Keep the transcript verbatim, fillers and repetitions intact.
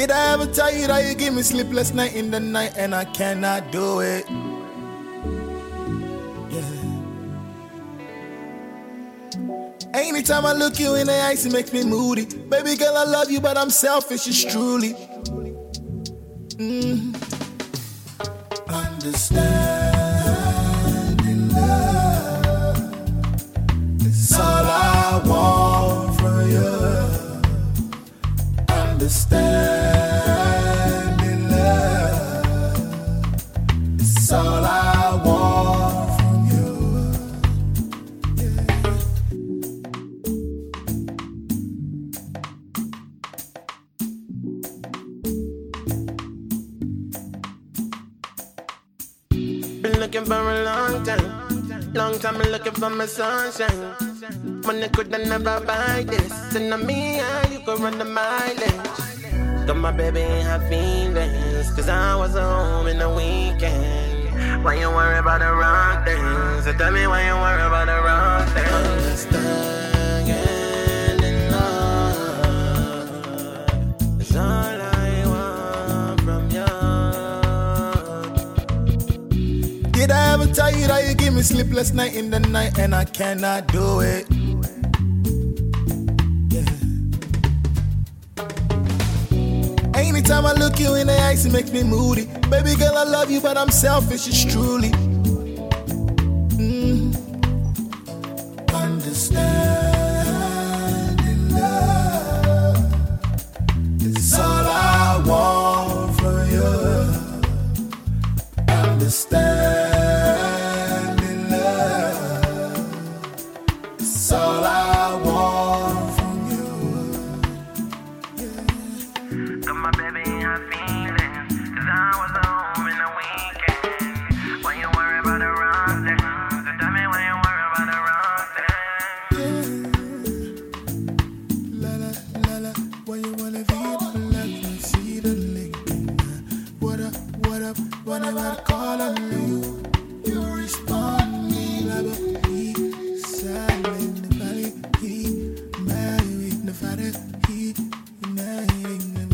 Did I ever tell you that you give me sleepless night in the night and I cannot do it? Yeah. Anytime I look you in the eyes, it makes me moody. Baby girl, I love you, but I'm selfish, it's truly. Mm. Understanding love is all I want from you. Understanding love is all I want from you. Yeah. Been looking for a long time, long time been looking for my sunshine. Money coulda never buy this, and on me and you could run the mileage. Got my baby ain't have feelings, cause I was home in the weekend. Why you worry about the wrong things? So tell me why you worry about the wrong things. Understanding love is all I want from you. Did I ever tell you that you give me sleepless night in the night and I cannot do it? Yeah. Anytime I look you in the eyes, it makes me moody. Baby girl, I love you, but I'm selfish, it's truly. Mm. Understanding love is all I want from you. Understanding love is all I want from you. Yeah. Got my baby ain't have feelings, cause I was home in the weekend. Why you worry about the wrong things? So tell me why you worry about the wrong things. La la la la, why you wanna be the let me see the link. What up, what up, whenever I call on you, you respond me like a he silent in the valley, he married the father, he married the